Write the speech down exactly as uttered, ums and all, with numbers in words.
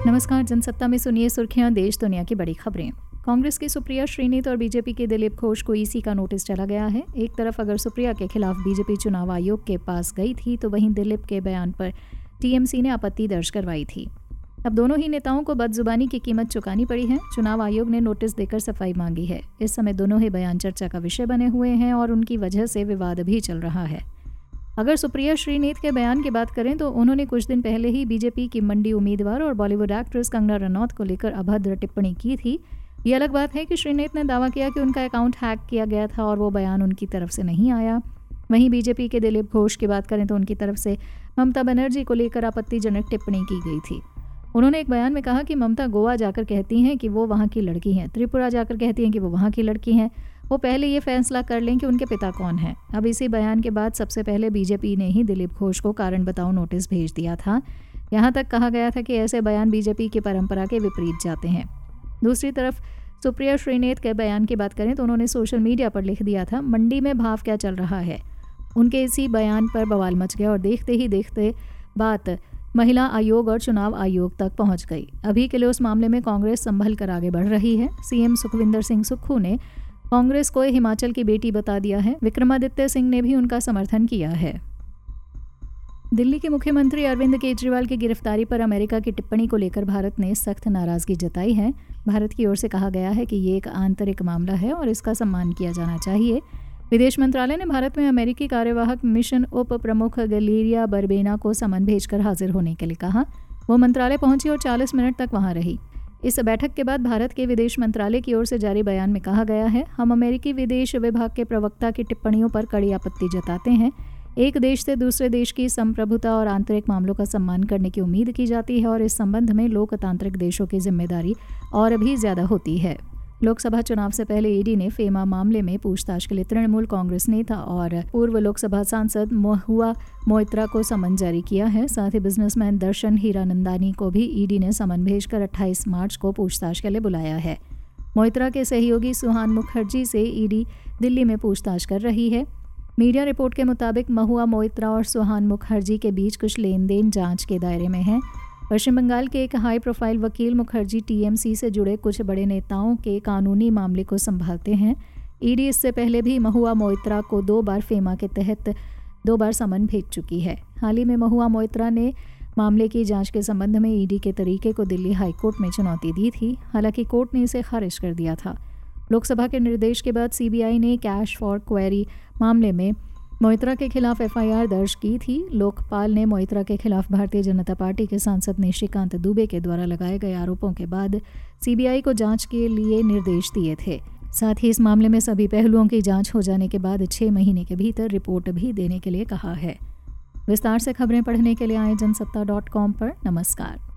नमस्कार। जनसत्ता में सुनिए सुर्खियां, देश दुनिया की बड़ी खबरें। कांग्रेस की सुप्रिया श्रीनीत और बीजेपी के दिलीप घोष को ईसी का नोटिस चला गया है। एक तरफ अगर सुप्रिया के खिलाफ बीजेपी चुनाव आयोग के पास गई थी, तो वहीं दिलीप के बयान पर टीएमसी ने आपत्ति दर्ज करवाई थी। अब दोनों ही नेताओं को बदजुबानी की कीमत चुकानी पड़ी है। चुनाव आयोग ने नोटिस देकर सफाई मांगी है। इस समय दोनों ही बयान चर्चा का विषय बने हुए हैं और उनकी वजह से विवाद भी चल रहा है। अगर सुप्रिया श्रीनीत के बयान की बात करें तो उन्होंने कुछ दिन पहले ही बीजेपी की मंडी उम्मीदवार और बॉलीवुड एक्ट्रेस कंगना रनौत को लेकर अभद्र टिप्पणी की थी। ये अलग बात है कि श्रीनीत ने दावा किया कि उनका अकाउंट हैक किया गया था और वो बयान उनकी तरफ से नहीं आया। वहीं बीजेपी के दिलीप घोष की बात करें तो उनकी तरफ से ममता बनर्जी को लेकर आपत्तिजनक टिप्पणी की गई थी। उन्होंने एक बयान में कहा कि ममता गोवा जाकर कहती हैं कि वो वहाँ की लड़की हैं, त्रिपुरा जाकर कहती हैं कि वो वहाँ की लड़की हैं। वो पहले ये फैसला कर लें कि उनके पिता कौन हैं। अब इसी बयान के बाद सबसे पहले बीजेपी ने ही दिलीप घोष को कारण बताओ नोटिस भेज दिया था। यहाँ तक कहा गया था कि ऐसे बयान बीजेपी की परंपरा के विपरीत जाते हैं। दूसरी तरफ सुप्रिया श्रीनीत के बयान की बात करें तो उन्होंने सोशल मीडिया पर लिख दिया था, मंडी में भाव क्या चल रहा है। उनके इसी बयान पर बवाल मच गया और देखते ही देखते बात महिला आयोग और चुनाव आयोग तक पहुंच गई। अभी के लिए उस मामले में कांग्रेस संभल कर आगे बढ़ रही है। सीएम सुखविंदर सिंह सुक्खू ने कांग्रेस को हिमाचल की बेटी बता दिया है। विक्रमादित्य सिंह ने भी उनका समर्थन किया है। दिल्ली के मुख्यमंत्री अरविंद केजरीवाल की गिरफ्तारी पर अमेरिका की टिप्पणी को लेकर भारत ने सख्त नाराजगी जताई है। भारत की ओर से कहा गया है कि ये एक आंतरिक मामला है और इसका सम्मान किया जाना चाहिए। विदेश मंत्रालय ने भारत में अमेरिकी कार्यवाहक मिशन उप प्रमुख गलेरिया बर्बेना को समन भेजकर हाजिर होने के लिए कहा। वो मंत्रालय पहुंची और चालीस मिनट तक वहां रही। इस बैठक के बाद भारत के विदेश मंत्रालय की ओर से जारी बयान में कहा गया है, हम अमेरिकी विदेश विभाग के प्रवक्ता की टिप्पणियों पर कड़ी आपत्ति जताते हैं। एक देश से दूसरे देश की संप्रभुता और आंतरिक मामलों का सम्मान करने की उम्मीद की जाती है और इस संबंध में लोकतांत्रिक देशों की जिम्मेदारी और भी ज्यादा होती है। लोकसभा चुनाव से पहले ईडी ने फेमा मामले में पूछताछ के लिए तृणमूल कांग्रेस नेता और पूर्व लोकसभा सांसद महुआ मोइत्रा को समन जारी किया है। साथ ही बिजनेसमैन दर्शन हीरानंदानी को भी ईडी ने समन भेजकर अट्ठाईस मार्च को पूछताछ के लिए बुलाया है। मोइत्रा के सहयोगी सुहान मुखर्जी से ईडी दिल्ली में पूछताछ कर रही है। मीडिया रिपोर्ट के मुताबिक महुआ मोइत्रा और सुहान मुखर्जी के बीच कुछ लेन देन जांच के दायरे में है। पश्चिम बंगाल के एक हाई प्रोफाइल वकील मुखर्जी टीएमसी से जुड़े कुछ बड़े नेताओं के कानूनी मामले को संभालते हैं। ईडी इससे पहले भी महुआ मोइत्रा को दो बार फेमा के तहत दो बार समन भेज चुकी है। हाल ही में महुआ मोइत्रा ने मामले की जांच के संबंध में ईडी के तरीके को दिल्ली हाईकोर्ट में चुनौती दी थी। हालांकि कोर्ट ने इसे खारिज कर दिया था। लोकसभा के निर्देश के बाद सीबीआई ने कैश फॉर क्वेरी मामले में मोइत्रा के खिलाफ एफआईआर दर्ज की थी। लोकपाल ने मोइत्रा के खिलाफ भारतीय जनता पार्टी के सांसद निशिकांत दुबे के द्वारा लगाए गए आरोपों के बाद सीबीआई को जांच के लिए निर्देश दिए थे। साथ ही इस मामले में सभी पहलुओं की जांच हो जाने के बाद छह महीने के भीतर रिपोर्ट भी देने के लिए कहा है। विस्तार से खबरें पढ़ने के लिए आए जनसत्ता डॉट कॉम पर। नमस्कार।